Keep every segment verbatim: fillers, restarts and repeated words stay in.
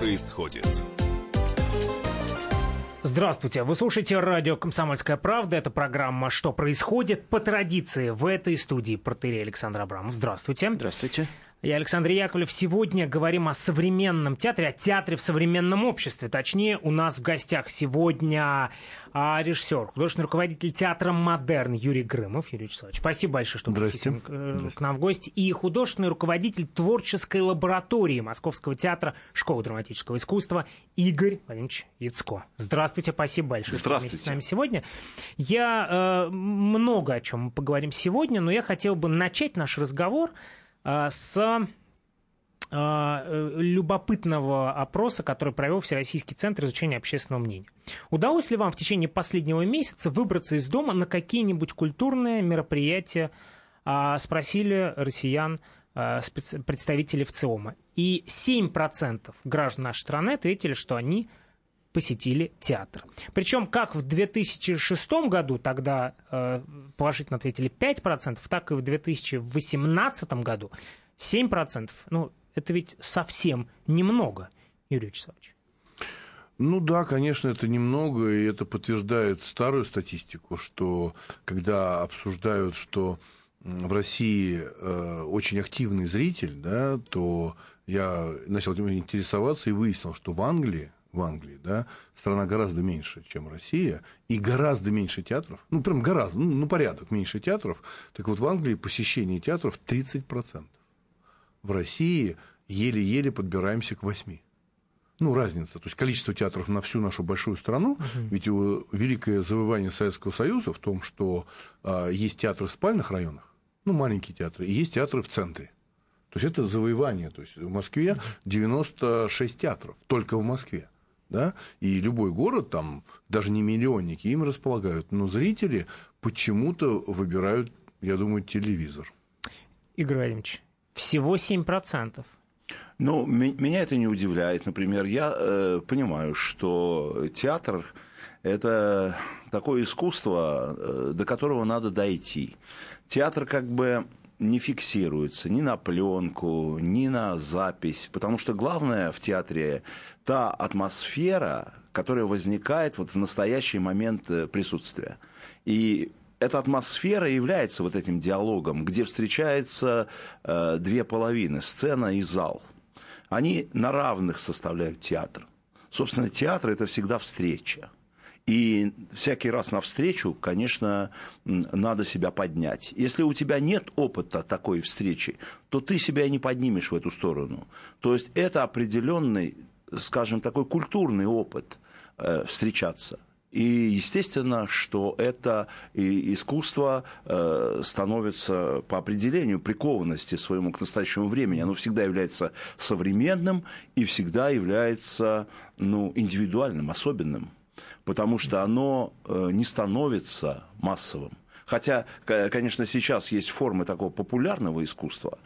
происходит? Здравствуйте, вы слушаете радио «Комсомольская правда». Это программа «Что происходит?» По традиции в этой студии протоиерей Александр Абрамов. Здравствуйте. Здравствуйте. Я Александр Яковлев. Сегодня говорим о современном театре, о театре в современном обществе. Точнее, у нас в гостях сегодня режиссер, художественный руководитель театра «Модерн» Юрий Грымов. Юрий Вячеславович, спасибо большое, что пришли к нам в гости. И художественный руководитель творческой лаборатории Московского театра Школы драматического искусства Игорь Владимирович Яцко. Здравствуйте, спасибо большое, что вместе с нами сегодня. Я э, много о чем мы поговорим сегодня, но я хотел бы начать наш разговор с э, любопытного опроса, который провел Всероссийский центр изучения общественного мнения. Удалось ли вам в течение последнего месяца выбраться из дома на какие-нибудь культурные мероприятия, э, спросили россиян э, специ... представители ВЦИОМа. И семь процентов граждан нашей страны ответили, что они посетили театр. Причем как в две тысячи шестом году, тогда э, положительно ответили пять процентов, так и в две тысячи восемнадцатом году семь процентов. Ну, это ведь совсем немного, Юрий Вячеславович. Ну да, конечно, это немного, и это подтверждает старую статистику, что когда обсуждают, что в России э, очень активный зритель, да, то я начал интересоваться и выяснил, что в Англии в Англии, да, страна гораздо меньше, чем Россия, и гораздо меньше театров, ну, прям гораздо, ну, ну, порядок меньше театров, так вот в Англии посещение театров тридцать процентов. В России еле-еле подбираемся к восьми. Ну, разница, то есть количество театров на всю нашу большую страну, uh-huh. ведь великое завоевание Советского Союза в том, что а, есть театры в спальных районах, ну, маленькие театры, и есть театры в центре. То есть это завоевание, то есть в Москве девяносто шесть театров, только в Москве. Да? И любой город, там, даже не миллионники, им располагают. Но зрители почему-то выбирают, я думаю, телевизор. Игорь Владимирович, всего семь процентов. Ну, меня это не удивляет. Например, я э, понимаю, что театр – это такое искусство, э, до которого надо дойти. Театр как бы не фиксируется ни на пленку, ни на запись, потому что главное в театре та атмосфера, которая возникает вот в настоящий момент присутствия. И эта атмосфера является вот этим диалогом, где встречаются э, две половины – сцена и зал. Они на равных составляют театр. Собственно, театр – это всегда встреча. И всякий раз навстречу, конечно, надо себя поднять. Если у тебя нет опыта такой встречи, то ты себя не поднимешь в эту сторону. То есть это определенный, скажем, такой культурный опыт э, встречаться. И естественно, что это искусство э, становится по определению прикованности своему к настоящему времени. Оно всегда является современным и всегда является, ну, индивидуальным, особенным. Потому что оно не становится массовым. Хотя, конечно, сейчас есть формы такого популярного искусства,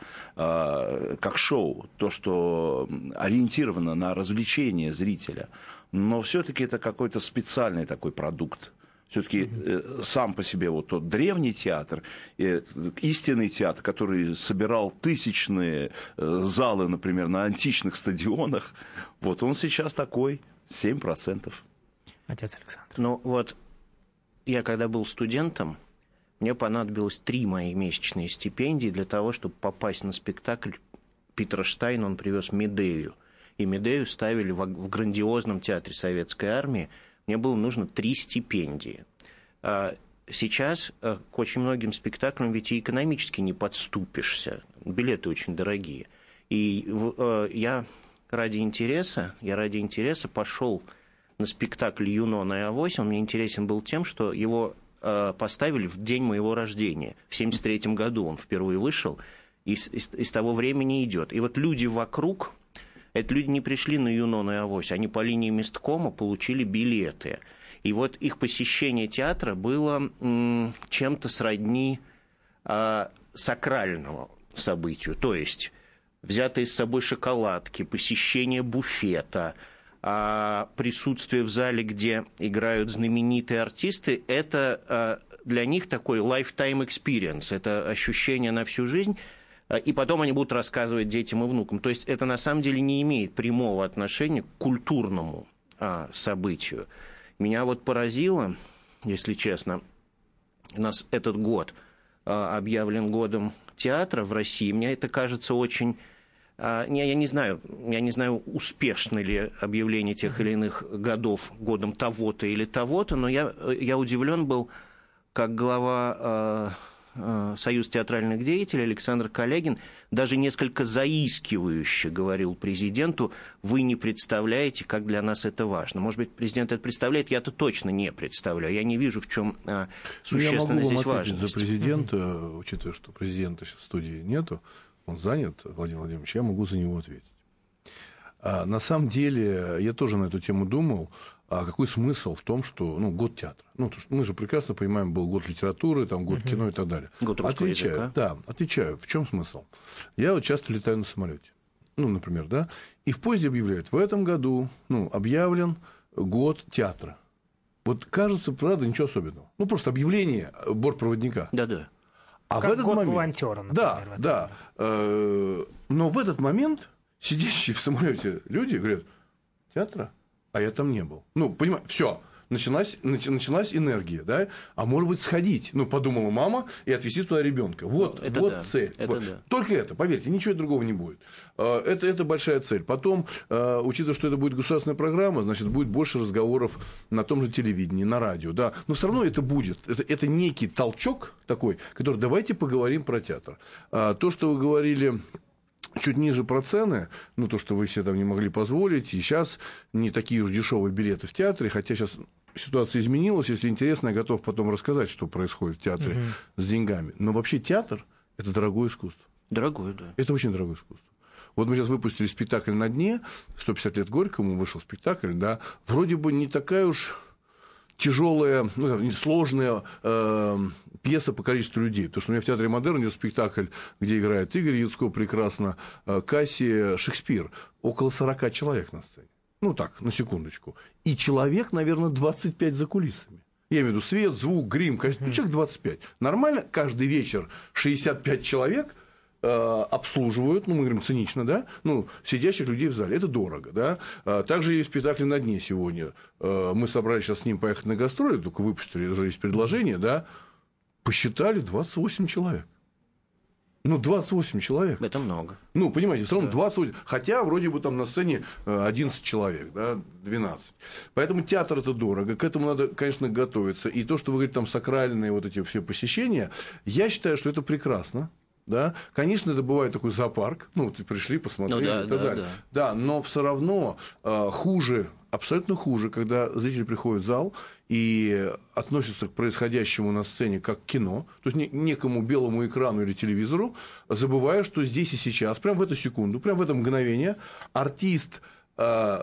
как шоу, то, что ориентировано на развлечение зрителя, но все-таки это какой-то специальный такой продукт. Все-таки mm-hmm. сам по себе вот тот древний театр, истинный театр, который собирал тысячные залы, например, на античных стадионах, вот он сейчас такой, семь процентов. Отец Александр. Ну вот, я когда был студентом, мне понадобилось три мои месячные стипендии для того, чтобы попасть на спектакль Питера Штайна. Он привез «Медею». И «Медею» ставили в грандиозном театре Советской Армии. Мне было нужно три стипендии. Сейчас к очень многим спектаклям ведь и экономически не подступишься. Билеты очень дорогие. И я ради интереса, я ради интереса пошел на спектакль «Юнона и Авось». Он мне интересен был тем, что его э, поставили в день моего рождения. В семьдесят третьем году он впервые вышел, и с, и, и с того времени идет. И вот люди вокруг, это люди не пришли на «Юнону и Авось», они по линии месткома получили билеты. И вот их посещение театра было м, чем-то сродни э, сакральному событию. То есть взятые с собой шоколадки, посещение буфета, а присутствие в зале, где играют знаменитые артисты, это для них такой lifetime experience, это ощущение на всю жизнь. и потом они будут рассказывать детям и внукам. То есть это на самом деле не имеет прямого отношения к культурному а, событию. Меня вот поразило, если честно, у нас этот год а, объявлен годом театра в России. Мне это кажется очень... А, я, я, не знаю, я не знаю, успешно ли объявление тех или иных годов годом того-то или того-то, но я, я удивлен был, как глава... А, Союз театральных деятелей Александр Калягин даже несколько заискивающе говорил президенту: вы не представляете, как для нас это важно. Может быть, президент это представляет, я-то точно не представляю. Я не вижу, в чем а, существенная здесь важность. Я могу вам ответить за президента, mm-hmm. учитывая, что президента сейчас в студии нету, он занят, Владимир Владимирович, я могу за него ответить. А, на самом деле, я тоже на эту тему думал. А какой смысл в том, что, ну, год театра? Ну, то, что мы же прекрасно понимаем, был год литературы, там, год uh-huh. кино и так далее. Год русского отвечаю, языка. Да, отвечаю. В чем смысл? Я вот часто летаю на самолете. Ну, например, да. И в поезде объявляют: в этом году, ну, объявлен год театра. Вот кажется, правда, ничего особенного. Ну, просто объявление бортпроводника. Да-да. А как в этот год момент... волонтера, например. Да, да. Э-э- но в этот момент сидящие в самолете люди говорят: театра? А я там не был. Ну, понимаешь, все, началась, началась энергия, да? А может быть, сходить, ну, подумала мама, и отвезти туда ребенка. Вот, это вот да. цель. Это вот. да. Только это, поверьте, ничего другого не будет. Это, это большая цель. Потом, учитывая, что это будет государственная программа, значит, будет больше разговоров на том же телевидении, на радио, да. Но все равно это будет. Это, это некий толчок такой, который: давайте поговорим про театр. То, что вы говорили... Чуть ниже про цены, ну, то, что вы себе там не могли позволить, и сейчас не такие уж дешевые билеты в театре, хотя сейчас ситуация изменилась, если интересно, я готов потом рассказать, что происходит в театре uh-huh. с деньгами. Но вообще театр – это дорогое искусство. Дорогое, да. Это очень дорогое искусство. Вот мы сейчас выпустили спектакль «На дне», сто пятьдесят лет Горькому вышел спектакль, да, вроде бы не такая уж... тяжелая, ну, сложная э, пьеса по количеству людей. Потому что у меня в театре «Модерн» идет спектакль, где играет Игорь Яцко прекрасно, э, Кассий, Шекспир. Около сорока человек на сцене. Ну так, на секундочку. И человек, наверное, двадцать пять за кулисами. Я имею в виду свет, звук, грим, костюм. Человек двадцать пять. Нормально каждый вечер шестьдесят пять человек обслуживают, ну, мы говорим цинично, да, ну, сидящих людей в зале. Это дорого, да. Также есть спектакль «На дне» сегодня. Мы собрались сейчас с ним поехать на гастроли, только выпустили, уже есть предложение, да. Посчитали двадцать восемь человек. Ну, двадцать восемь человек. Это много. Ну, понимаете, все равно двадцать восемь. Хотя, вроде бы, там на сцене одиннадцать человек, да, двенадцать. Поэтому театр – это дорого. К этому надо, конечно, готовиться. И то, что вы говорите, там, сакральные вот эти все посещения, я считаю, что это прекрасно. Да? Конечно, это бывает такой зоопарк, ну, вот пришли, посмотрели, ну, да, и так да, далее. Да. Да, но все равно э, хуже, абсолютно хуже, когда зритель приходит в зал и относится к происходящему на сцене как к кино, то есть не, некому белому экрану или телевизору, забывая, что здесь и сейчас, прямо в эту секунду, прямо в это мгновение артист э,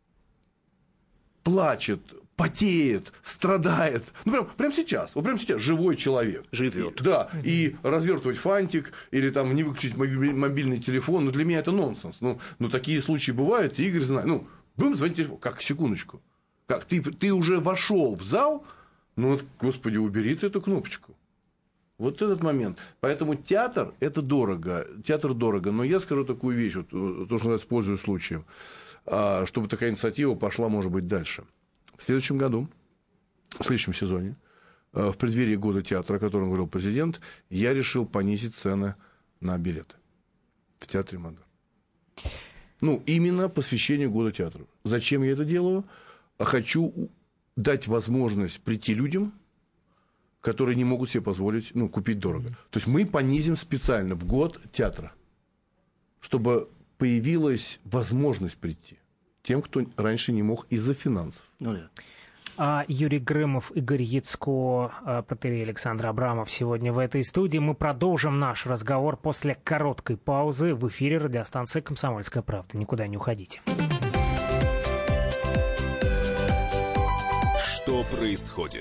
плачет, потеет, страдает. Ну, прям, прям сейчас, вот прямо сейчас живой человек. Живет. И, да, и развертывать фантик, или там не выключить мобильный телефон, ну, для меня это нонсенс. Ну, ну такие случаи бывают, и Игорь знает. Ну, будем звонить телефон. Как, секундочку. Как, ты, ты уже вошел в зал, ну, вот, господи, убери ты эту кнопочку. Вот этот момент. Поэтому театр – это дорого. Театр дорого. Но я скажу такую вещь, вот, то, что я использую случаем, чтобы такая инициатива пошла, может быть, дальше. В следующем году, в следующем сезоне, в преддверии года театра, о котором говорил президент, я решил понизить цены на билеты в театре «Модерн». Ну, именно посвящение года театра. Зачем я это делаю? Хочу дать возможность прийти людям, которые не могут себе позволить, ну, купить дорого. То есть мы понизим специально в год театра, чтобы появилась возможность прийти тем, кто раньше не мог из-за финансов. Ну, да. А Юрий Грымов, Игорь Яцко, протоиерей Александр Абрамов сегодня в этой студии. Мы продолжим наш разговор после короткой паузы в эфире радиостанции «Комсомольская правда». Никуда не уходите. Что происходит?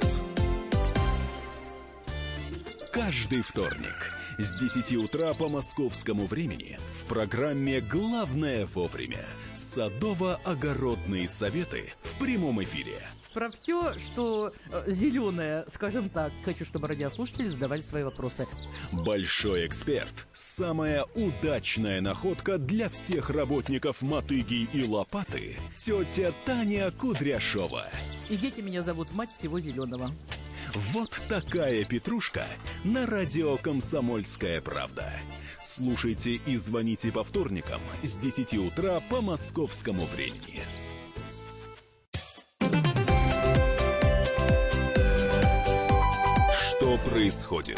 Каждый вторник с десяти утра по московскому времени в программе «Главное вовремя» садово-огородные советы в прямом эфире. про все, что зеленое, скажем так. Хочу, чтобы радиослушатели задавали свои вопросы. Большой эксперт. Самая удачная находка для всех работников «Мотыги» и «Лопаты». Тетя Таня Кудряшова. И дети меня зовут мать всего зеленого. Вот такая петрушка на радио «Комсомольская правда». Слушайте и звоните по вторникам с десяти утра по московскому времени. Что происходит?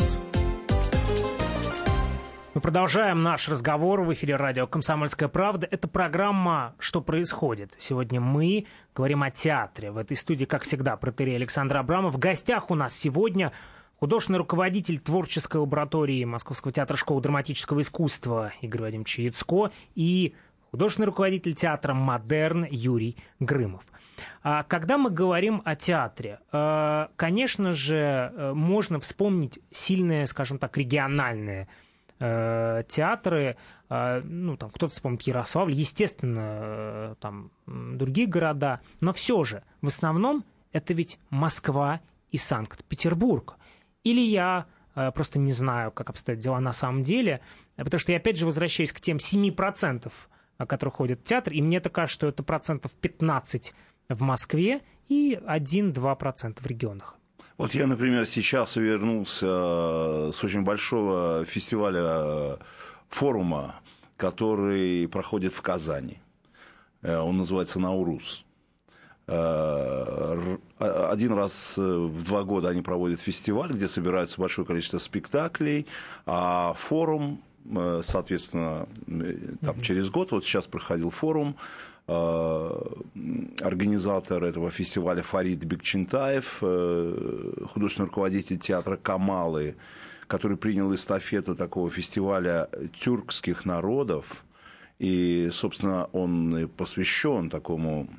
Мы продолжаем наш разговор в эфире радио «Комсомольская правда». Это программа «Что происходит?». Сегодня мы говорим о театре. В этой студии, как всегда, протоиерей Александр Абрамов. В гостях у нас сегодня художественный руководитель творческой лаборатории Московского театра школы драматического искусства Игорь Вадимович Яцко и художественный руководитель театра «Модерн» Юрий Грымов. Когда мы говорим о театре, конечно же, можно вспомнить сильные, скажем так, региональные театры, ну, там, кто-то вспомнит Ярославль, естественно, там, другие города, но все же, в основном, это ведь Москва и Санкт-Петербург. Или я просто не знаю, как обстоят дела на самом деле, потому что я, опять же, возвращаюсь к тем семи процентам, которые ходят в театр, и мне-то кажется, что это процентов пятнадцать в Москве и один-два процента в регионах. Вот я, например, сейчас вернулся с очень большого фестиваля, форума, который проходит в Казани. Он называется «Наурус». Один раз в два года они проводят фестиваль, где собираются большое количество спектаклей, а форум, соответственно, там, через год, вот сейчас проходил форум, организатор этого фестиваля Фарид Бекчентаев, художественный руководитель театра «Камалы», который принял эстафету такого фестиваля тюркских народов, и, собственно, он посвящен такому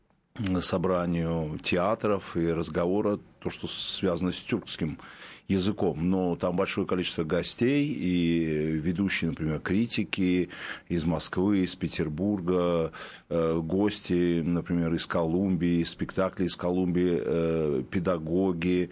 собранию театров и разговора, то, что связано с тюркским языком. Но там большое количество гостей и ведущие, например, критики из Москвы, из Петербурга, э, гости, например, из Колумбии, спектакли из Колумбии, э, педагоги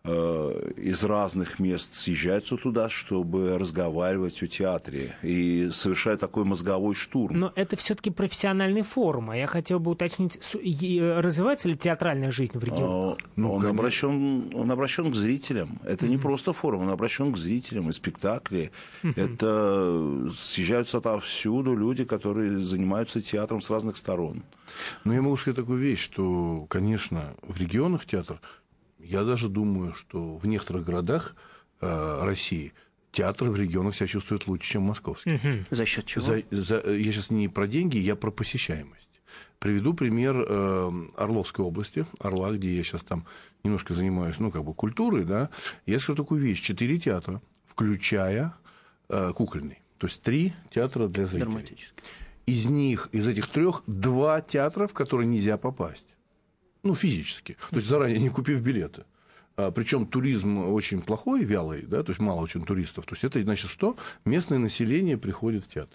э, из разных мест съезжаются туда, чтобы разговаривать о театре и совершать такой мозговой штурм. Но это все-таки профессиональный форум, а я хотел бы уточнить, развивается ли театральная жизнь в регионе? Ну, он, обращен, он обращен к зрителям. Это mm-hmm. не просто форум, он обращен к зрителям, и спектакли. Mm-hmm. Это съезжаются отовсюду люди, которые занимаются театром с разных сторон. Ну, я могу сказать такую вещь, что, конечно, в регионах театр, я даже думаю, что в некоторых городах э, России театры в регионах себя чувствуют лучше, чем московские. Mm-hmm. За счет чего? За, за, я сейчас не про деньги, я про посещаемость. Приведу пример э, Орловской области, Орла, где я сейчас там немножко занимаюсь, ну, как бы культурой, да. Я скажу такую вещь: четыре театра, включая э, кукольный. То есть три театра для зрителей. Из них, из этих трех, два театра, в которые нельзя попасть. Ну, физически. То есть заранее не купив билеты. А, причем туризм очень плохой, вялый, да, то есть мало очень туристов. То есть это значит, что местное население приходит в театр.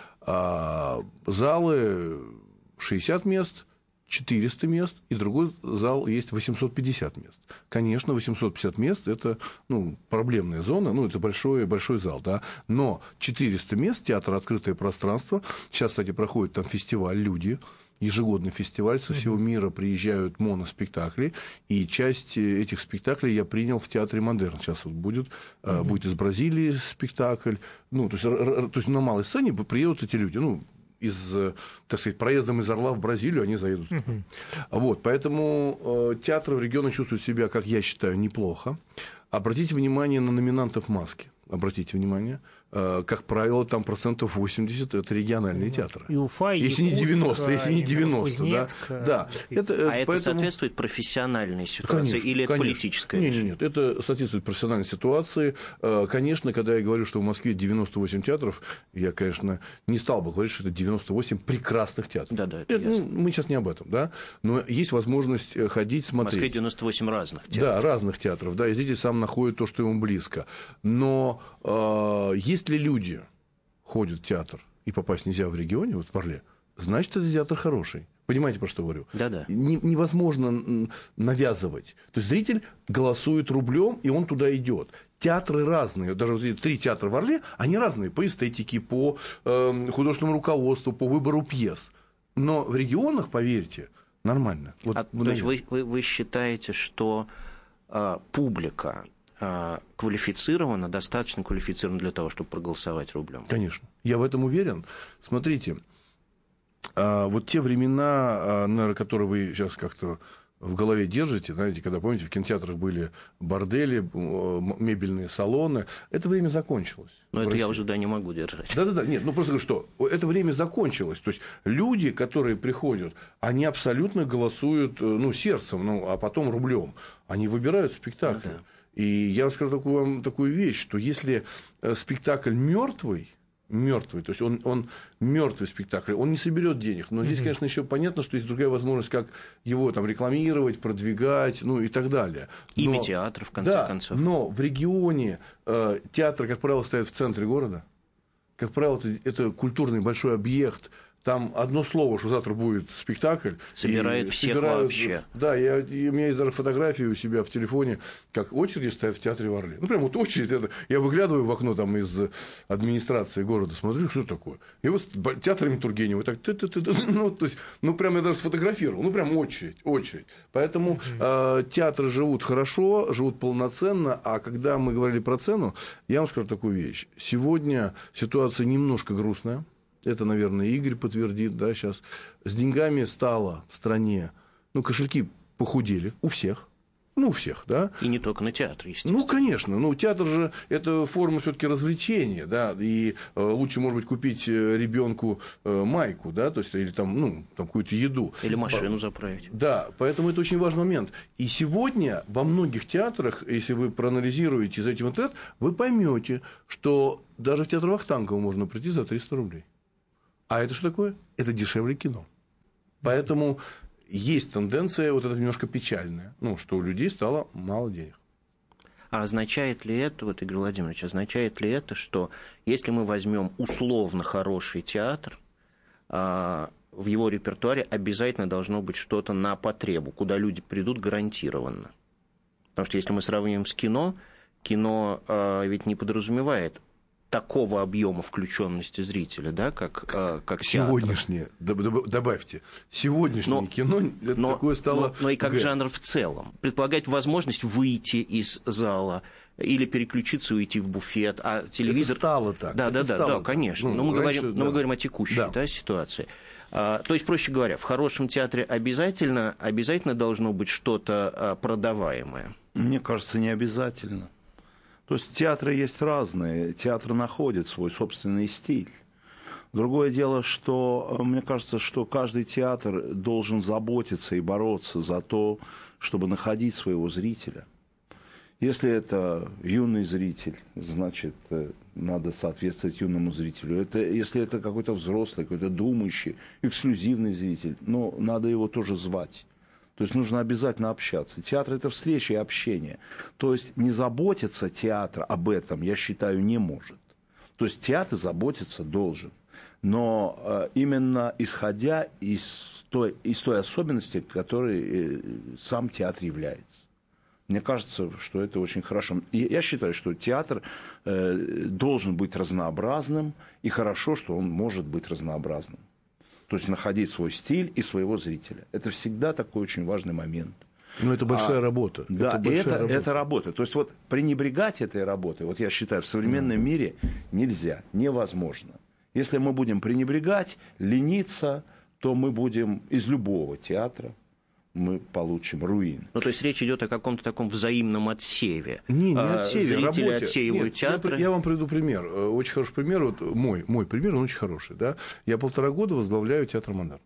А, залы шестьдесят мест, четыреста мест, и другой зал есть восемьсот пятьдесят мест. Конечно, восемьсот пятьдесят мест – это, ну, проблемная зона, ну, это большой, большой зал, да, но четыреста мест, театр «Открытое пространство», сейчас, кстати, проходит там фестиваль «Люди», ежегодный фестиваль, со всего мира приезжают моноспектакли, и часть этих спектаклей я принял в театре «Модерн». Сейчас вот будет, mm-hmm. будет из Бразилии спектакль, ну, то есть, то есть на малой сцене приедут эти люди, ну, из, так сказать, проездом из Орла в Бразилию они заедут. Uh-huh. Вот, поэтому э, театры в регионах чувствуют себя, как я считаю, неплохо. Обратите внимание на номинантов «Маски». Обратите внимание, э, как правило, там процентов восемьдесят это региональные uh-huh. театры. И Уфа, и если не девяносто, если не девяносто, Кузнецк, да. да. Это, а поэтому... это соответствует профессиональной ситуации, конечно, или это конечно. Политическая? Нет, нет, нет, это соответствует профессиональной ситуации. Конечно, когда я говорю, что в Москве девяносто восемь театров, я, конечно, не стал бы говорить, что это девяносто восемь прекрасных театров. Да, да, это это, ну, мы сейчас не об этом, да. Но есть возможность ходить, смотреть. В Москве девяносто восемь разных театров. Да, разных театров, да, и зритель сам находит то, что ему близко. Но э, если люди ходят в театр, и попасть нельзя в регионе, вот в Орле, значит, это театр хороший. Понимаете, про что говорю? Да-да. Не, невозможно навязывать. То есть зритель голосует рублем, и он туда идет. Театры разные. Даже вот три театра в Орле, они разные по эстетике, по э, художественному руководству, по выбору пьес. Но в регионах, поверьте, нормально. Вот, а, то есть вы, вы, вы считаете, что э, публика э, квалифицирована, достаточно квалифицирована для того, чтобы проголосовать рублем? Конечно. Я в этом уверен. Смотрите, э, вот те времена, э, наверное, которые вы сейчас как-то в голове держите, знаете, когда, помните, в кинотеатрах были бордели, мебельные салоны, это время закончилось. Но это я уже, да, не могу держать. Да-да-да, нет, ну просто говорю, что это время закончилось. То есть люди, которые приходят, они абсолютно голосуют, ну, сердцем, ну, а потом рублем. Они выбирают спектакль. Ну, да. И я скажу такую, вам такую вещь, что если спектакль мертвый, мертвый, то есть он, он мертвый спектакль, он не соберет денег. Но здесь, конечно, еще понятно, что есть другая возможность, как его там рекламировать, продвигать, ну и так далее. Имя театра, в конце да, концов. Но в регионе э, театр, как правило, стоит в центре города. Как правило, это, это культурный большой объект. Там одно слово, что завтра будет спектакль. Собирает всех собирают, вообще. Да, я, и у меня есть даже фотографии у себя в телефоне, как очереди стоят в театре в Орле. Ну, прям вот очередь. Это, я выглядываю в окно там из администрации города, смотрю, что такое. И вот театр имени Тургенева, так, ну, то есть, ну, прям я даже сфотографировал. Ну, прям очередь, очередь. Поэтому э, театры живут хорошо, живут полноценно, а когда мы говорили про цену, я вам скажу такую вещь. Сегодня ситуация немножко грустная. Это, наверное, Игорь подтвердит, да, сейчас. С деньгами стало в стране, ну, кошельки похудели у всех. Ну, у всех, да. И не только на театр, естественно. Ну, конечно. Ну, театр же это форма все-таки развлечения, да. И э, лучше, может быть, купить ребенку э, майку, да, то есть, или там, ну, там какую-то еду. Или машину заправить. Да, поэтому это очень важный момент. И сегодня во многих театрах, если вы проанализируете из этих интернет, вы поймете, что даже в театр Вахтангова можно прийти за триста рублей. А это что такое? Это дешевле кино. Поэтому есть тенденция вот эта немножко печальная, ну, что у людей стало мало денег. А означает ли это, вот, Игорь Владимирович, означает ли это, что если мы возьмем условно хороший театр, а, в его репертуаре обязательно должно быть что-то на потребу, куда люди придут гарантированно? Потому что если мы сравним с кино, кино а, ведь не подразумевает такого объема включенности зрителя, да, как, как сегодняшнее, театр. Добавьте, сегодняшнее но, кино это но, такое стало... Но, но и как Г. жанр в целом. Предполагать возможность выйти из зала или переключиться и уйти в буфет, а телевизор... Это стало так. Да, это да, да, да, конечно. Ну, но, мы раньше, говорим, да. но мы говорим о текущей да. Да, ситуации. А, то есть, проще говоря, в хорошем театре обязательно, обязательно должно быть что-то продаваемое? Мне кажется, не обязательно. То есть театры есть разные, театр находит свой собственный стиль. Другое дело, что мне кажется, что каждый театр должен заботиться и бороться за то, чтобы находить своего зрителя. Если это юный зритель, значит, надо соответствовать юному зрителю. Это, если это какой-то взрослый, какой-то думающий, эксклюзивный зритель, ну, надо его тоже звать. То есть нужно обязательно общаться. Театр – это встреча и общение. То есть не заботиться театр об этом, я считаю, не может. То есть театр заботиться должен. Но э, именно исходя из той, из той особенности, которой э, сам театр является. Мне кажется, что это очень хорошо. И я считаю, что театр э, должен быть разнообразным, и хорошо, что он может быть разнообразным. То есть находить свой стиль и своего зрителя. Это всегда такой очень важный момент. Но это большая а, работа. Да, это, большая это, работа. это работа. То есть вот пренебрегать этой работой, вот я считаю, в современном mm. мире нельзя, невозможно. Если мы будем пренебрегать, лениться, то мы будем из любого театра мы получим руин. Ну, то есть речь идет о каком-то таком взаимном отсеве. Не, не отсеве, Зрители работе. отсеивают Нет, театры. Я, я вам приведу пример. Очень хороший пример. Вот мой, мой пример, он очень хороший. Да? Я полтора года возглавляю театр Мондар.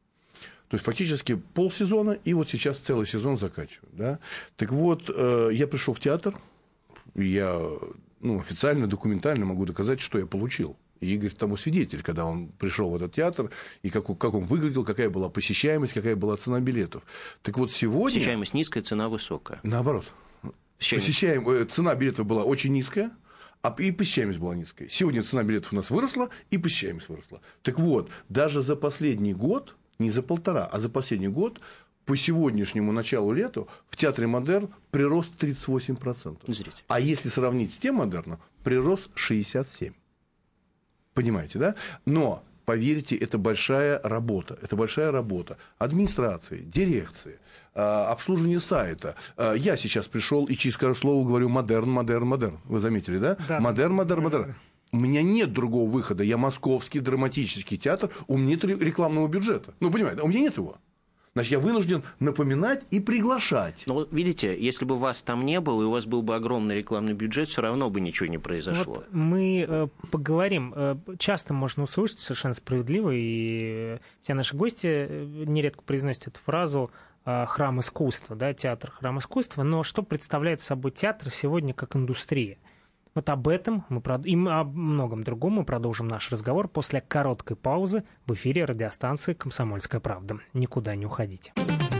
То есть фактически полсезона, и вот сейчас целый сезон заканчиваю. Да? Так вот, я пришел в театр, и я ну, официально, документально могу доказать, что я получил. И Игорь тому свидетель, когда он пришел в этот театр, и как, как он выглядел, какая была посещаемость, какая была цена билетов. Так вот сегодня... Посещаемость низкая, цена высокая. Наоборот. Посещаемость... Цена билетов была очень низкая, а и посещаемость была низкая. Сегодня цена билетов у нас выросла, и посещаемость выросла. Так вот, даже за последний год, не за полтора, а за последний год, по сегодняшнему началу лета в театре «Модерн» прирост тридцать восемь процентов. Зритель. А если сравнить с тем «Модерном», прирост шестьдесят семь процентов. Понимаете, да? Но, поверьте, это большая работа. Это большая работа администрации, дирекции, обслуживание сайта. Я сейчас пришел и через каждое слово говорю «Модерн, Модерн, Модерн». Вы заметили, да? Да. Модерн, Модерн, Модерн. У меня нет другого выхода. Я московский драматический театр, у меня нет рекламного бюджета. Ну, понимаете, у меня нет его. Значит, я вынужден напоминать и приглашать. Но видите, если бы вас там не было, и у вас был бы огромный рекламный бюджет, все равно бы ничего не произошло. Вот мы э, поговорим. Э, часто можно услышать, совершенно справедливо, и все наши гости нередко произносят эту фразу э, «храм искусства», да, театр «храм искусства». Но что представляет собой театр сегодня как индустрия? Вот об этом мы прод... и о многом другом мы продолжим наш разговор после короткой паузы в эфире радиостанции «Комсомольская правда». Никуда не уходите.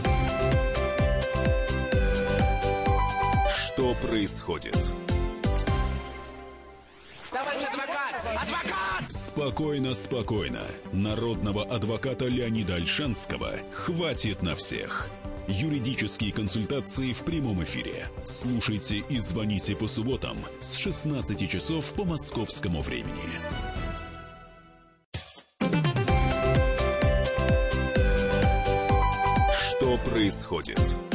Что происходит? Товарищ адвокат! Адвокат! Спокойно, спокойно. Народного адвоката Леонида Ольшанского хватит на всех. Юридические консультации в прямом эфире. Слушайте и звоните по субботам с шестнадцати часов по московскому времени. Что происходит?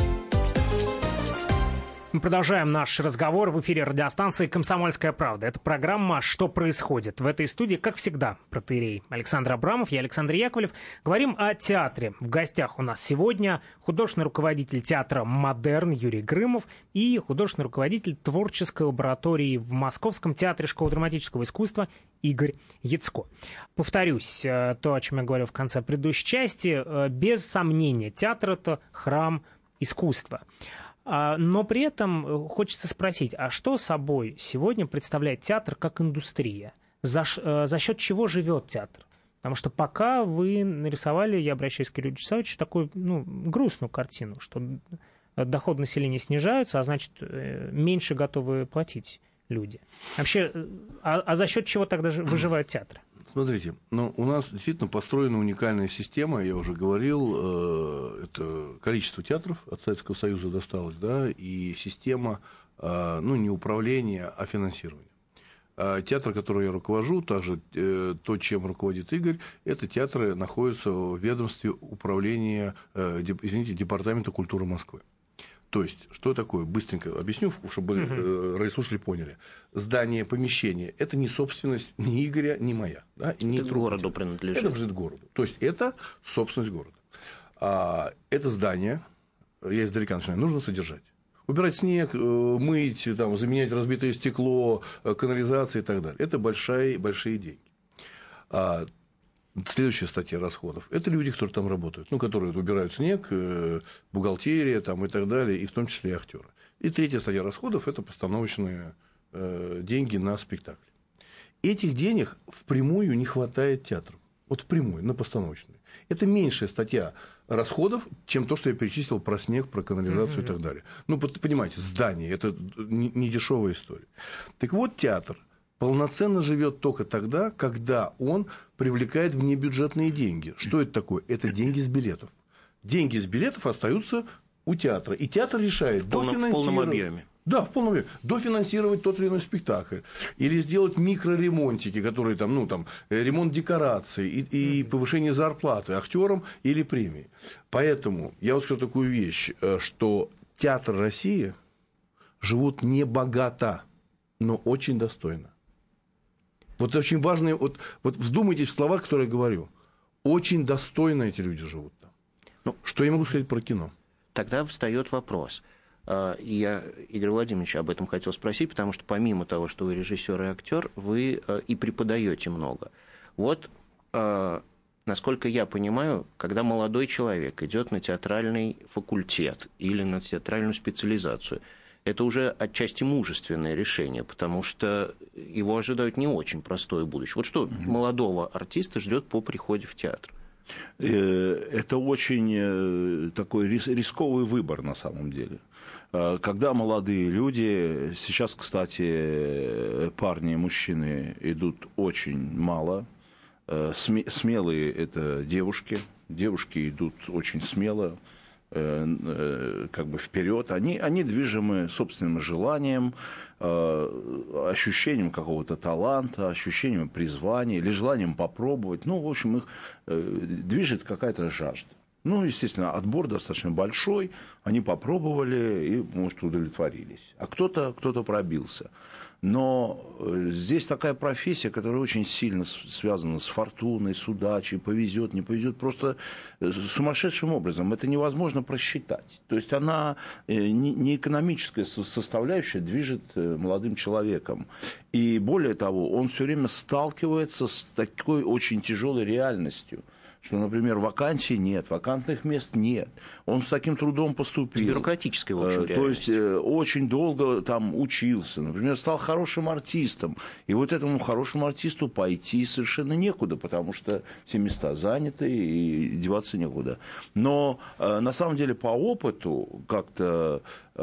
Мы продолжаем наш разговор в эфире радиостанции «Комсомольская правда». Это программа «Что происходит?». В этой студии, как всегда, протоиерей Александр Абрамов, я Александр Яковлев. Говорим о театре. В гостях у нас сегодня художественный руководитель театра «Модерн» Юрий Грымов и художественный руководитель творческой лаборатории в Московском театре школы драматического искусства Игорь Яцко. Повторюсь, то, о чем я говорил в конце предыдущей части, без сомнения, театр — это храм искусства. Но при этом хочется спросить, а что собой сегодня представляет театр как индустрия? За, за счет чего живет театр? Потому что пока вы нарисовали, я обращаюсь к Юрию Вячеславовичу, такую ну, грустную картину, что доходы населения снижаются, а значит, меньше готовы платить люди. Вообще, а, а за счет чего тогда выживают театры? Смотрите, ну, у нас действительно построена уникальная система, я уже говорил, э, это количество театров от Советского Союза досталось, да, и система, э, ну, не управления, а финансирования. А театр, который я руковожу, также э, то, чем руководит Игорь, это театры находятся в ведомстве управления, э, деп, извините, Департамента культуры Москвы. То есть, что такое? Быстренько объясню, чтобы uh-huh. радиослушатели поняли. Здание, помещение – это не собственность ни Игоря, ни моя. Да, ни это городу принадлежит. Это принадлежит городу. То есть, это собственность города. А, это здание, я издалека начинаю, нужно содержать. Убирать снег, мыть, там, заменять разбитое стекло, канализация и так далее. Это большие, большие деньги. А, следующая статья расходов – это люди, которые там работают, ну, которые убирают снег, бухгалтерия там, и так далее, и в том числе и актеры. И третья статья расходов – это постановочные э, деньги на спектакль. Этих денег впрямую не хватает театрам. Вот впрямую, на постановочные. Это меньшая статья расходов, чем то, что я перечислил про снег, про канализацию mm-hmm. и так далее. Ну, понимаете, здание – это не дешевая история. Так вот, театр полноценно живет только тогда, когда он привлекает внебюджетные деньги. Что это такое? Это деньги с билетов. Деньги с билетов остаются у театра. И театр решает в полном, в полном объеме. Да, в полном объеме. Дофинансировать тот или иной спектакль. Или сделать микроремонтики, которые там, ну, там, ремонт декораций и, и повышение зарплаты актерам или премии. Поэтому я вот скажу такую вещь, что театр России живут не богато, но очень достойно. Вот очень важно, вот, вот вдумайтесь в слова, которые я говорю. Очень достойно эти люди живут там. Ну, что я могу сказать про кино? Тогда встает вопрос. Я, Игорь Владимирович, об этом хотел спросить, потому что помимо того, что вы режиссер и актер, вы и преподаете много. Вот, насколько я понимаю, когда молодой человек идет на театральный факультет или на театральную специализацию, это уже отчасти мужественное решение, потому что его ожидают не очень простое будущее. Вот что mm-hmm. молодого артиста ждет по приходе в театр? Это очень такой рисковый выбор на самом деле. когда молодые люди, сейчас, кстати, парни и мужчины идут очень мало, смелые это девушки, девушки идут очень смело, как бы вперед, они, они движимы собственным желанием, ощущением какого-то таланта, ощущением призвания или желанием попробовать. Ну, в общем, их движет какая-то жажда. Ну, естественно, отбор достаточно большой, они попробовали и, может, удовлетворились. А кто-то, кто-то пробился. Но здесь такая профессия, которая очень сильно связана с фортуной, с удачей, повезет, не повезет, просто сумасшедшим образом. Это невозможно просчитать. То есть она не экономическая составляющая движет молодым человеком. И более того, он все время сталкивается с такой очень тяжелой реальностью, что, например, вакансий нет, вакантных мест нет. Он с таким трудом поступил. С бюрократической, в общем, То есть очень долго там учился, например, стал хорошим артистом. И вот этому хорошему артисту пойти совершенно некуда, потому что все места заняты и деваться некуда. Но на самом деле по опыту как-то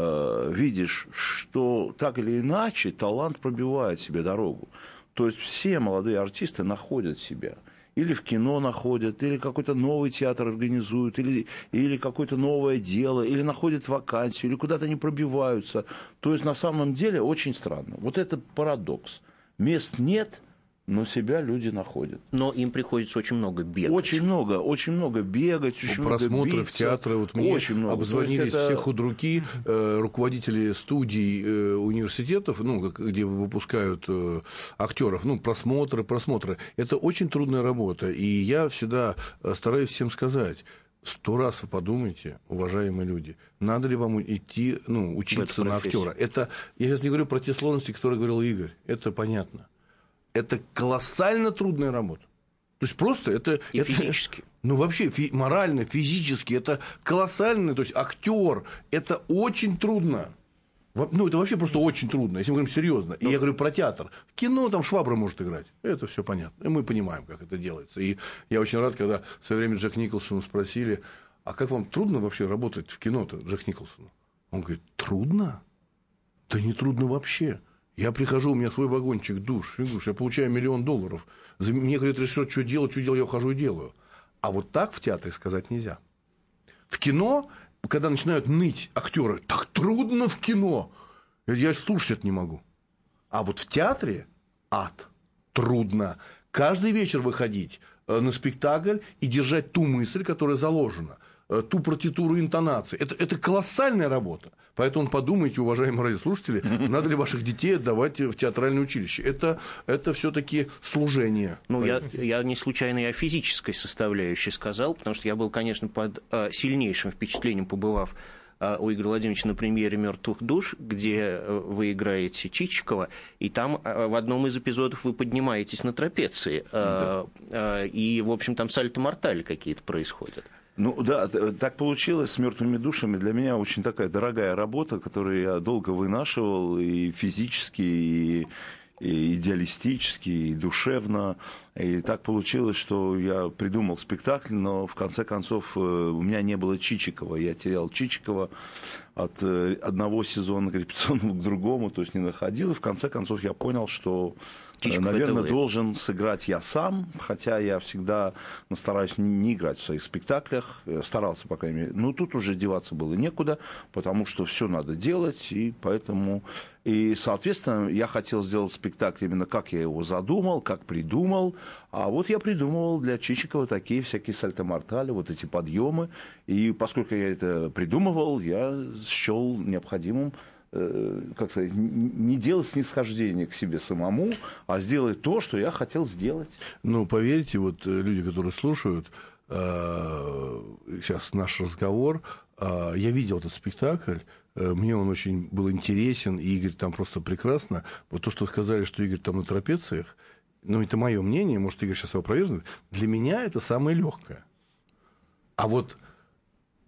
видишь, что так или иначе талант пробивает себе дорогу. То есть все молодые артисты находят себя. Или в кино находят, или какой-то новый театр организуют, или, или какое-то новое дело, или находят вакансию, или куда-то они пробиваются. То есть, на самом деле, очень странно. Вот это парадокс. Мест нет, но себя люди находят. Но им приходится очень много бегать. Очень много, очень много бегать, очень много просмотры в театры. Вот мне очень много. обзвонились это... все худруки, э, руководители студий э, университетов, ну, где выпускают э, актеров, ну, просмотры, просмотры. Это очень трудная работа. И я всегда стараюсь всем сказать: сто раз вы подумайте, уважаемые люди, надо ли вам идти, ну, учиться на актера. Это, я сейчас не говорю про те сложности, которые говорил Игорь. Это понятно. Это колоссально трудная работа. То есть просто это... И это, физически. Ну, вообще, фи- морально, физически, это колоссально. То есть актер, это очень трудно. Ну, это вообще просто очень трудно, если мы говорим серьезно. И ну, я говорю про театр. В кино там Швабра может играть. Это все понятно. И мы понимаем, как это делается. И я очень рад, когда в свое время Джек Николсона спросили: а как вам трудно вообще работать в кино-то, Джек Николсону? Он говорит: трудно? Да не трудно вообще. Я прихожу, у меня свой вагончик, душ, душ, я получаю миллион долларов. Мне говорит режиссер, что делать, что делать, я ухожу и делаю. А вот так в театре сказать нельзя. В кино, когда начинают ныть актеры: так трудно в кино, я слушать это не могу. А вот в театре ад, трудно. Каждый вечер выходить на спектакль и держать ту мысль, которая заложена, ту партитуру интонации. Это, это колоссальная работа. Поэтому подумайте, уважаемые радиослушатели, надо ли ваших детей отдавать в театральное училище. Это, это все-таки служение. Ну, я, я не случайно и о физической составляющей сказал, потому что я был, конечно, под а, сильнейшим впечатлением, побывав а, у Игоря Владимировича на премьере «Мертвых душ», где вы играете Чичикова, и там а, в одном из эпизодов вы поднимаетесь на трапеции, а, а, и, в общем, там сальто-морталь какие-то происходят. Ну да, так получилось с «Мертвыми душами». Для меня очень такая дорогая работа, которую я долго вынашивал и физически, и, и идеалистически, и душевно. И так получилось, что я придумал спектакль, но в конце концов у меня не было Чичикова. Я терял Чичикова от одного сезона репетиционного к другому, то есть не находил. И в конце концов я понял, что, Чичиков, наверное, должен сыграть я сам, хотя я всегда ну, стараюсь не играть в своих спектаклях, старался, по крайней мере. Но тут уже деваться было некуда, потому что все надо делать, и поэтому... И, соответственно, я хотел сделать спектакль именно как я его задумал, как придумал. А вот я придумывал для Чичикова такие всякие сальто-мортали, вот эти подъемы. И поскольку я это придумывал, я счел необходимым, э, как сказать, не делать снисхождение к себе самому, а сделать то, что я хотел сделать. Ну, поверьте, вот люди, которые слушают э, сейчас наш разговор, э, я видел этот спектакль. Мне он очень был интересен, и Игорь там просто прекрасно. Вот то, что сказали, что Игорь там на трапециях, ну, это мое мнение, может, Игорь сейчас его опровергнет, для меня это самое легкое. А вот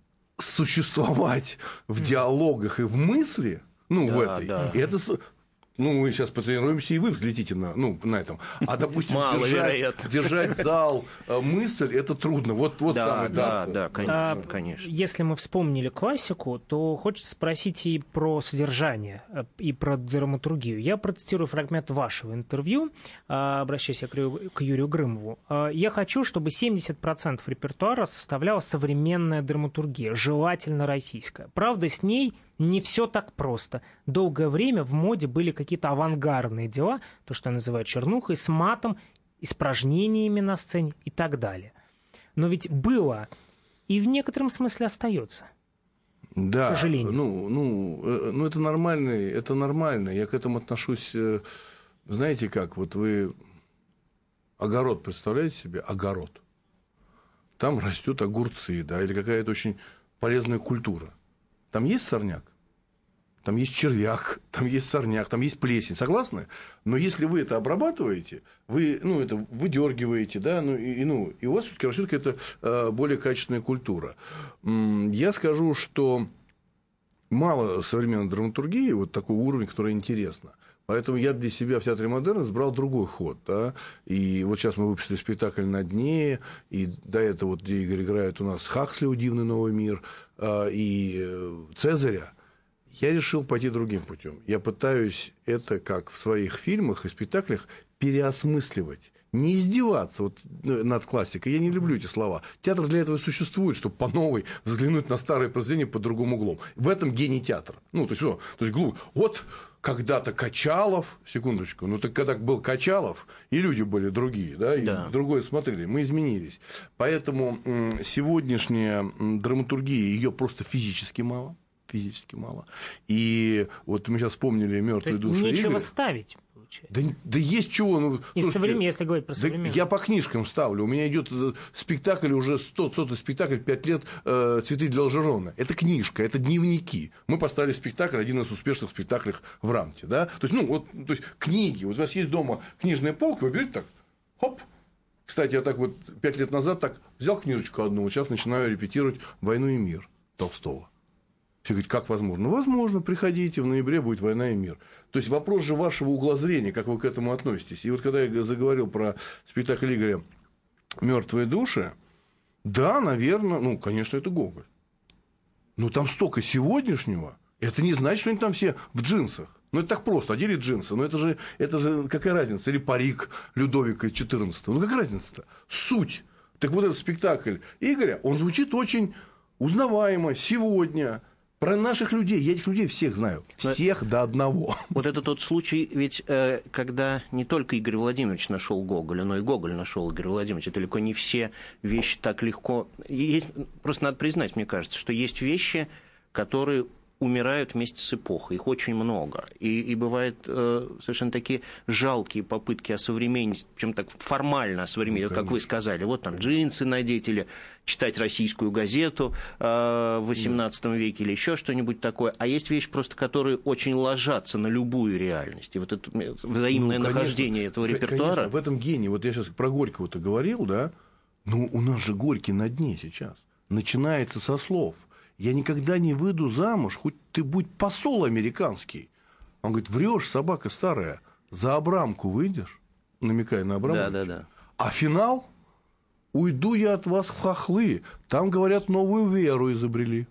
существовать в диалогах и в мысли, ну, да, в этой, да. это... Ну, мы сейчас потренируемся, и вы взлетите на, ну, на этом. А, допустим, держать, держать, держать зал, мысль, это трудно. Вот, вот да, самый да, да, да, конечно, а, конечно. Если мы вспомнили классику, то хочется спросить и про содержание, и про драматургию. Я процитирую фрагмент вашего интервью, обращаясь к Юрию Грымову. «Я хочу, чтобы семьдесят процентов репертуара составляла современная драматургия, желательно российская. Правда, с ней не все так просто. Долгое время в моде были какие-то авангардные дела, то, что я называю чернухой, с матом, испражнениями на сцене и так далее. Но ведь было и в некотором смысле остается. Да, к сожалению. Ну, ну, ну, это нормально, это нормально. Я к этому отношусь, знаете как, вот вы огород представляете себе? Огород. Там растут огурцы, да, или какая-то очень полезная культура. Там есть сорняк, там есть червяк, там есть сорняк, там есть плесень, согласны? Но если вы это обрабатываете, вы, ну, это выдергиваете, да, ну, и, ну, и у вас все-таки растет какая-то э, более качественная культура. Я скажу, что мало современной драматургии, вот такого уровня, который интересно. Поэтому я для себя в Театре Модерн избрал другой ход. Да? И вот сейчас мы выпустили спектакль «На дне», и до этого, вот, где Игорь играет, у нас Хаксли «Дивный новый мир», и «Цезаря». Я решил пойти другим путем. Я пытаюсь это, как в своих фильмах и спектаклях, переосмысливать. Не издеваться вот над классикой. Я не люблю эти слова. Театр для этого и существует, чтобы по новой взглянуть на старые произведения под другим углом. В этом гений театра. Ну, то есть, ну, то есть глупо. Вот когда-то Качалов, секундочку, ну так когда был Качалов, и люди были другие, да, и да. другое смотрели, мы изменились. Поэтому сегодняшняя драматургия, ее просто физически мало. Физически мало. И вот мы сейчас вспомнили «Мертвые души» Игоря. Нечего ставить. Да, да есть чего. Ну, Из современного, если говорить про современную. Да, я по книжкам ставлю. У меня идет спектакль, уже сто, сотый спектакль, пять лет э, «Цветы для Алжерона». Это книжка, это дневники. Мы поставили спектакль, один из успешных спектаклей в Рамте. Да? То есть, ну, вот, то есть, книги. Вот у вас есть дома книжная полка, вы берете так, хоп. Кстати, я так вот пять лет назад так взял книжечку одну, вот сейчас начинаю репетировать «Войну и мир» Толстого. Все говорят, как возможно? Возможно, приходите, в ноябре будет «Война и мир». То есть вопрос же вашего угла зрения, как вы к этому относитесь. И вот когда я заговорил про спектакль Игоря «Мертвые души», да, наверное, ну, конечно, это Гоголь. Но там столько сегодняшнего, это не значит, что они там все в джинсах. Ну, это так просто, одели джинсы. Но это же, это же какая разница? Или парик Людовика четырнадцатого. Ну, какая разница-то? Суть. Так вот этот спектакль Игоря, он звучит очень узнаваемо сегодня. Про наших людей. Я этих людей всех знаю. Всех Но... до одного. Вот это тот случай, ведь э, когда не только Игорь Владимирович нашел Гоголя, но и Гоголь нашел Игоря Владимировича. Далеко не все вещи так легко. Есть... Просто надо признать, мне кажется, что есть вещи, которые умирают вместе с эпохой. Их очень много. И, и бывают э, совершенно такие жалкие попытки осовременить, причем так формально осовременить, ну, как вы сказали. Вот там джинсы надеть или читать российскую газету э, в восемнадцатом веке или еще что-нибудь такое. А есть вещи, просто которые очень ложатся на любую реальность. И вот это взаимное ну, конечно, нахождение этого репертуара. Конечно, в этом гений. Вот я сейчас про Горького-то говорил, да? Ну, у нас же Горький на дне сейчас. Начинается со слов. Я никогда не выйду замуж, хоть ты будь посол американский. Он говорит, врешь, собака старая, за Абрамку выйдешь, намекая на Абрамовича. Да, да, да. А финал? Уйду я от вас в хохлы. Там, говорят, новую веру изобрели.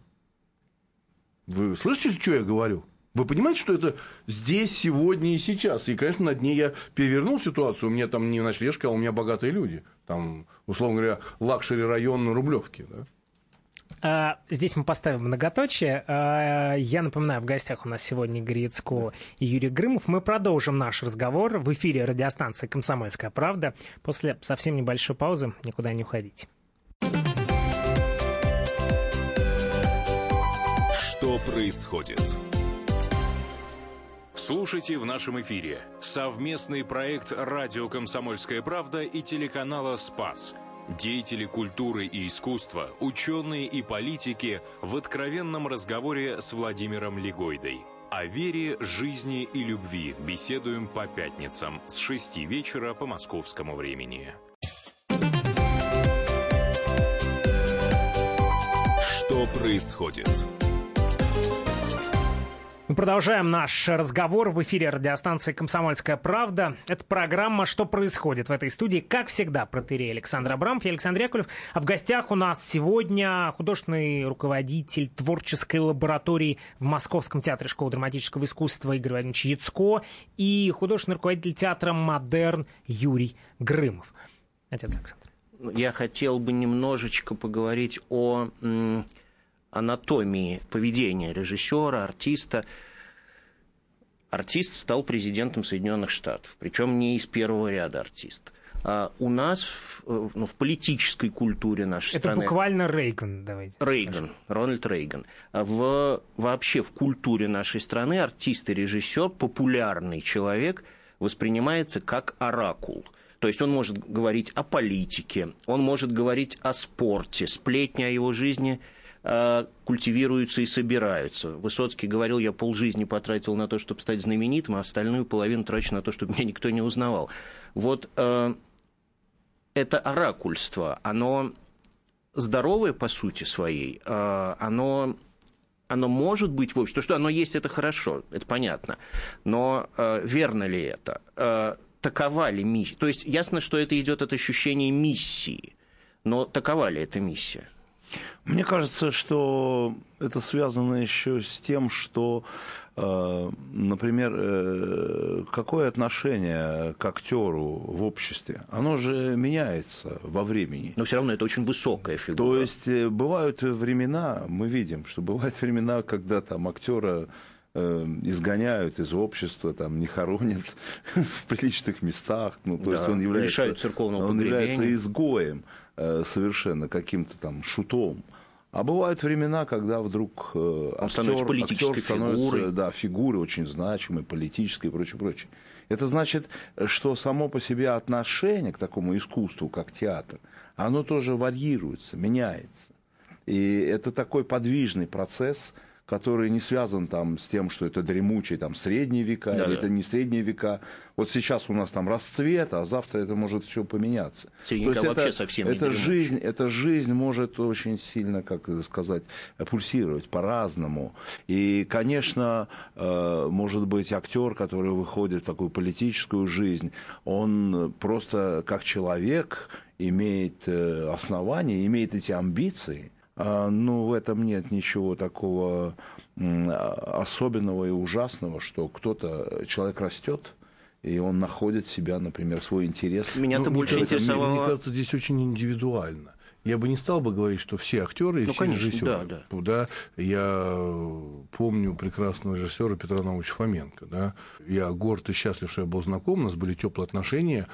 Вы слышите, что я говорю? Вы понимаете, что это здесь, сегодня и сейчас? И, конечно, на дне я перевернул ситуацию. У меня там не ночлежка, а у меня богатые люди. Там, условно говоря, лакшери-район на Рублевке, да? Здесь мы поставим многоточие. Я напоминаю, в гостях у нас сегодня Игорь Яцко и Юрий Грымов. Мы продолжим наш разговор в эфире радиостанции «Комсомольская правда» после совсем небольшой паузы. Никуда не уходите. Что происходит? Слушайте в нашем эфире совместный проект «Радио Комсомольская правда» и телеканала «Спас». Деятели культуры и искусства, ученые и политики в откровенном разговоре с Владимиром Легойдой. О вере, жизни и любви беседуем по пятницам с шести вечера по московскому времени. Что происходит? В Мы продолжаем наш разговор в эфире радиостанции «Комсомольская правда». Это программа «Что происходит» в этой студии. Как всегда, протоиерей Александр Абрамов и Александр Яковлев. А в гостях у нас сегодня художественный руководитель творческой лаборатории в Московском театре школы драматического искусства Игорь Владимирович Яцко и художественный руководитель театра «Модерн» Юрий Грымов. Отец Александр. Я хотел бы немножечко поговорить о м, анатомии поведения режиссера, артиста. Артист стал президентом Соединенных Штатов, причем не из первого ряда артист. А у нас в, ну, в политической культуре нашей Это страны... Это буквально Рейган, давайте. Рейган, скажем. Рональд Рейган. В, вообще в культуре нашей страны артист и режиссер, популярный человек, воспринимается как оракул. То есть он может говорить о политике, он может говорить о спорте, сплетни о его жизни э, культивируются и собираются. Высоцкий говорил, я полжизни потратил на то, чтобы стать знаменитым, а остальную половину трачу на то, чтобы меня никто не узнавал. Вот э, это оракульство, оно здоровое по сути своей, э, оно... Оно может быть в обществе. То, что оно есть, это хорошо, это понятно. Но э, верно ли это? Э, такова ли миссия? То есть ясно, что это идет от ощущения миссии. Но такова ли эта миссия? Мне кажется, что это связано еще с тем, что, э, например, э, какое отношение к актеру в обществе, оно же меняется во времени. Но все равно это очень высокая фигура. То есть бывают времена, мы видим, что бывают времена, когда там актера э, изгоняют из общества, там не хоронят в приличных местах, ну то да, есть он является, лишают церковного он погребения. является изгоем, э, совершенно каким-то там шутом. А бывают времена, когда вдруг э, он актер, становится политической актер становится, фигурой. Да, фигурой очень значимой, политической и прочее, прочее. Это значит, что само по себе отношение к такому искусству, как театр, оно тоже варьируется, меняется. И это такой подвижный процесс, который не связан там, с тем, что это дремучие там, средние века, да, или да. это не средние века. Вот сейчас у нас там расцвет, а завтра это может все поменяться. Средние века вообще совсем не это жизнь, эта жизнь может очень сильно, как сказать, пульсировать по-разному. И, конечно, может быть, актер, который выходит в такую политическую жизнь, он просто как человек имеет основания, имеет эти амбиции. Ну, в этом нет ничего такого особенного и ужасного, что кто-то, человек растет, и он находит себя, например, свой интерес. Меня-то ну, больше мне интересовало... Мне, мне кажется, здесь очень индивидуально. Я бы не стал бы говорить, что все актеры и ну, все конечно, режиссеры. Да, да. Да, я помню прекрасного режиссера Петра Наумовича Фоменко. Да. Я горд и счастлив, что я был знаком, у нас были теплые отношения,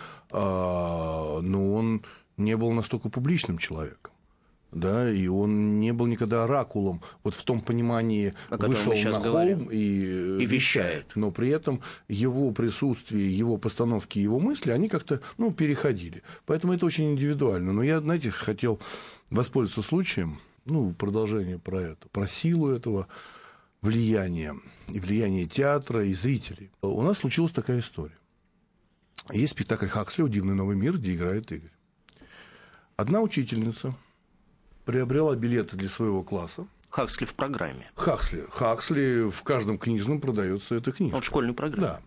но он не был настолько публичным человеком. Да, и он не был никогда оракулом, вот в том понимании вышел на холм и, и вещает. Но при этом его присутствие, его постановки, его мысли, они как-то ну, переходили. Поэтому это очень индивидуально. Но я, знаете, хотел воспользоваться случаем, ну, продолжение про это, про силу этого влияния, и влияние театра, и зрителей. У нас случилась такая история. Есть спектакль Хаксли «Дивный новый мир», где играет Игорь. Одна учительница приобрела билеты для своего класса. Хаксли в программе. Хаксли. Хаксли в каждом книжном продается эта книжка. Он в школьной программе. Да.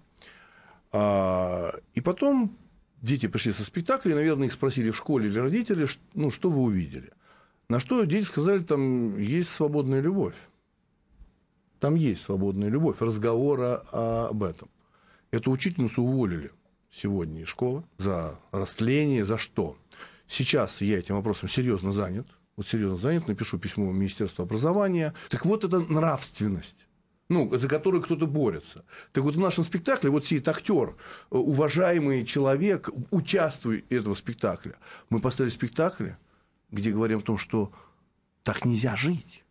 А, и потом дети пришли со спектакля, и, наверное, их спросили в школе или родители, ну, что вы увидели. На что дети сказали, там есть свободная любовь. Там есть свободная любовь. Разговора об этом. Эту учительницу уволили сегодня из школы за растление, за что? Сейчас я этим вопросом серьезно занят. Вот серьезно занят, напишу письмо в Министерство образования. Так вот, это нравственность, ну, за которую кто-то борется. Так вот, в нашем спектакле вот сидит актер, уважаемый человек, участвует этого спектакля. Мы поставили спектакль, где говорим о том, что так нельзя жить.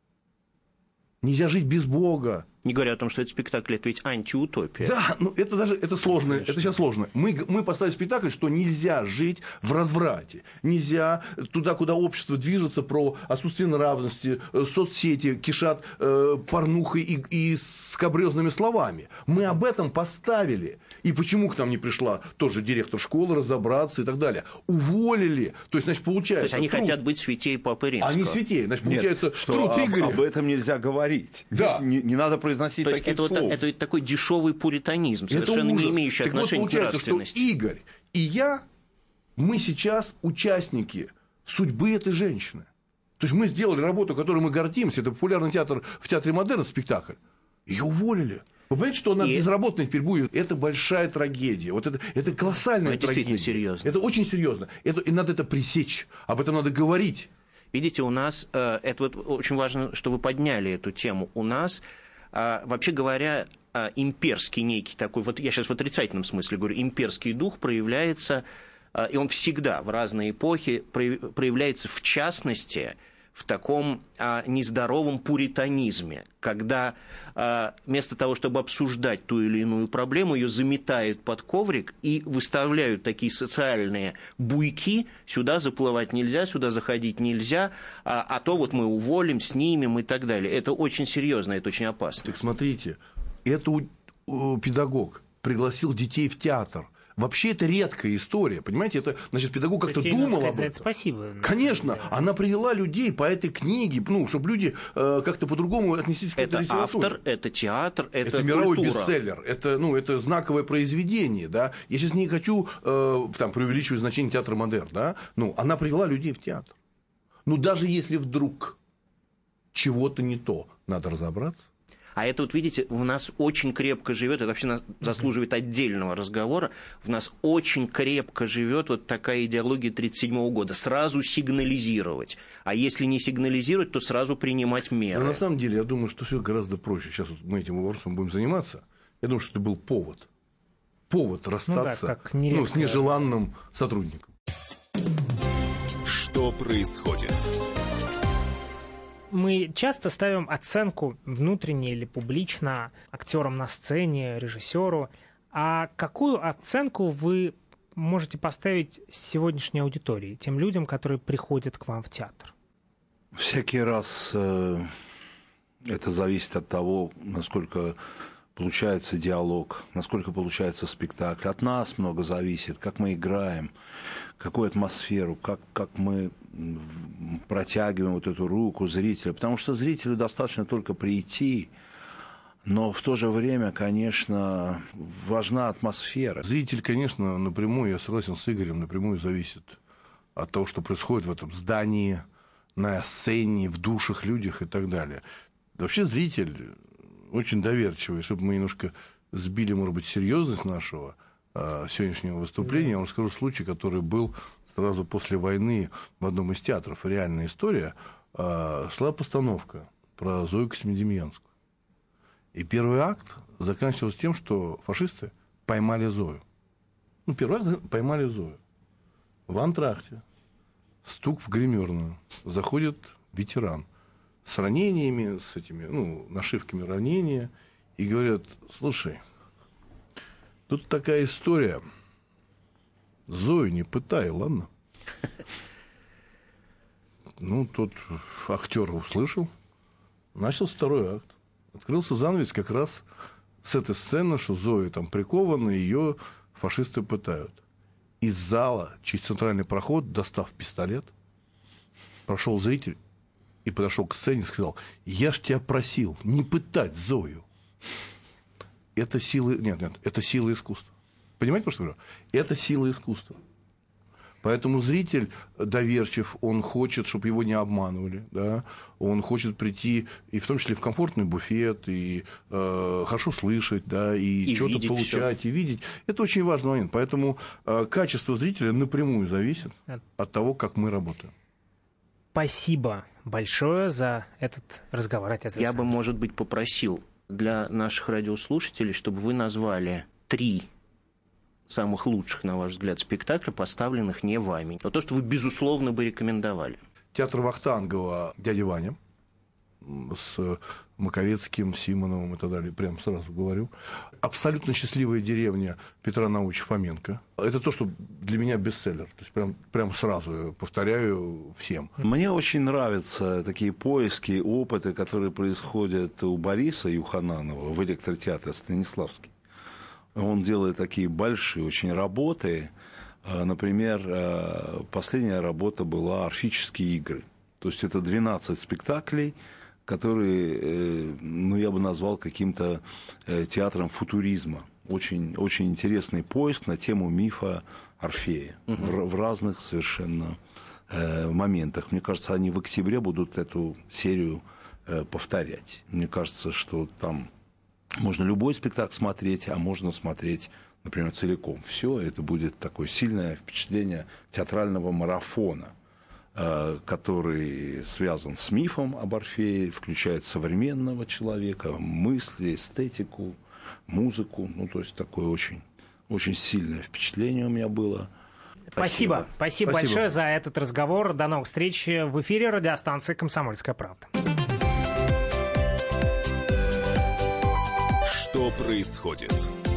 Нельзя жить без Бога. Не говоря о том, что этот спектакль – это ведь антиутопия. Да, ну это даже это сложно, Конечно. это сейчас сложно. Мы, мы поставили спектакль, что нельзя жить в разврате. Нельзя туда, куда общество движется, про отсутствие нравственности, соцсети кишат э, порнухой и, и скабрёзными словами. Мы об этом поставили. И почему к нам не пришла тоже директор школы разобраться и так далее? Уволили. То есть, значит, получается... То есть они труд... хотят быть святей Папы Римского. Они святей. Значит, получается, Нет, что труд об, Игоря... об этом нельзя говорить. Да. Не, не надо произносить То есть таких это, слов. Вот, это такой дешевый пуританизм, совершенно не имеющий так отношения вот, к получается, нравственности. что Игорь и я, мы сейчас участники судьбы этой женщины. То есть мы сделали работу, которой мы гордимся. Это популярный театр в Театре Модерн, спектакль. Ее уволили. Вы понимаете, что она и... безработной теперь будет? Это большая трагедия. Вот это, это колоссальная это трагедия. Действительно серьезно. Это очень серьезно. Это, и надо это пресечь. Об этом надо говорить. Видите, у нас, э, это вот очень важно, что вы подняли эту тему. У нас, э, вообще говоря, э, имперский некий такой, вот я сейчас в отрицательном смысле говорю, имперский дух проявляется, э, и он всегда в разные эпохи проявляется в частности в таком а, нездоровом пуританизме, когда а, вместо того, чтобы обсуждать ту или иную проблему, ее заметают под коврик и выставляют такие социальные буйки, сюда заплывать нельзя, сюда заходить нельзя, а, а то вот мы уволим, снимем и так далее. Это очень серьезно, это очень опасно. Так смотрите, это у, у, педагог пригласил детей в театр. Вообще это редкая история, понимаете? Это, значит, педагог как-то Детей, думал сказать, об за этом. это спасибо. Конечно, она привела людей по этой книге, ну, чтобы люди э, как-то по-другому отнеслись к этой литературе. Это автор, это театр, это, это мировой культура. бестселлер, это, ну, это знаковое произведение, да. Я сейчас не хочу э, там преувеличивать значение театра Модерн, да. Ну, она привела людей в театр. Ну, даже если вдруг чего-то не то, надо разобраться. А это вот, видите, в нас очень крепко живет, это вообще заслуживает отдельного разговора, в нас очень крепко живет вот такая идеология тридцать седьмого года. Сразу сигнализировать. А если не сигнализировать, то сразу принимать меры. Но на самом деле, я думаю, что все гораздо проще. Сейчас вот мы этим вопросом будем заниматься. Я думаю, что это был повод. Повод расстаться ну, да, ну, с нежеланным сотрудником. Что происходит? Мы часто ставим оценку внутренне или публично актерам на сцене, режиссеру. А какую оценку вы можете поставить сегодняшней аудитории, тем людям, которые приходят к вам в театр? Всякий раз э, это зависит от того, насколько получается диалог, насколько получается спектакль. От нас много зависит, как мы играем, какую атмосферу, как, как мы протягиваем вот эту руку зрителя. Потому что зрителю достаточно только прийти, но в то же время, конечно, важна атмосфера. Зритель, конечно, напрямую, я согласен с Игорем, напрямую зависит от того, что происходит в этом здании, на сцене, в душах, людях и так далее. Вообще зритель очень доверчивый. Чтобы мы немножко сбили, может быть, серьезность нашего э, сегодняшнего выступления, я вам расскажу случай, который был сразу после войны в одном из театров. Реальная история. Э, шла постановка про Зою Космодемьянскую. И первый акт заканчивался тем, что фашисты поймали Зою. Ну, первый акт поймали Зою. В антракте. Стук в гримерную. Заходит ветеран с ранениями, с этими, ну, нашивками ранения, и говорят: слушай, тут такая история, Зою не пытай, ладно? Ну, тот актер услышал, начался второй акт. Открылся занавес как раз с этой сцены, что Зоя там прикована, ее фашисты пытают. Из зала, через центральный проход, достав пистолет, прошел зритель и подошел к сцене и сказал: я ж тебя просил не пытать Зою. Это сила... Нет, нет, это сила искусства. Понимаете, про что я говорю? Это сила искусства. Поэтому зритель доверчив, он хочет, чтобы его не обманывали, да? Он хочет прийти, и в том числе в комфортный буфет, и э, хорошо слышать, да, и, и что-то получать, всё. И видеть. Это очень важный момент. Поэтому э, качество зрителя напрямую зависит от того, как мы работаем. Спасибо большое за этот разговор, отец Александр. Я бы, может быть, попросил для наших радиослушателей, чтобы вы назвали три самых лучших, на ваш взгляд, спектакля, поставленных не вами. Но то, что вы, безусловно, бы рекомендовали. Театр Вахтангова «Дядя Ваня» с Маковецким, Симоновым и так далее, прям сразу говорю. «Абсолютно счастливая деревня» Петра Наумовича Фоменко. Это то, что для меня бестселлер. То есть прям, прям сразу повторяю всем. Мне очень нравятся такие поиски, опыты, которые происходят у Бориса Юхананова в электротеатре Станиславский. он делает такие большие очень работы. Например, последняя работа была «Орфические игры». То есть это двенадцать спектаклей, которые, ну, я бы назвал каким-то театром футуризма. Очень, очень интересный поиск на тему мифа Орфея угу. в, в разных совершенно э, моментах. Мне кажется, они в октябре будут эту серию э, повторять. Мне кажется, что там можно любой спектакль смотреть, а можно смотреть, например, целиком. Все, это будет такое сильное впечатление театрального марафона, э, который связан с мифом об Орфее, включает современного человека, мысли, эстетику, музыку. Ну, то есть такое очень, очень сильное впечатление у меня было. Спасибо. Спасибо. Спасибо Спасибо большое за этот разговор. До новых встреч в эфире радиостанции «Комсомольская правда». Что происходит?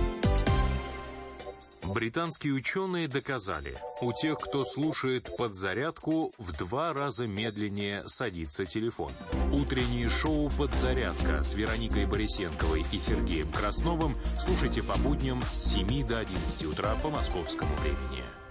Британские ученые доказали, у тех, кто слушает «Подзарядку», в два раза медленнее садится телефон. Утреннее шоу «Подзарядка» с Вероникой Борисенковой и Сергеем Красновым слушайте по будням с семи до одиннадцати утра по московскому времени.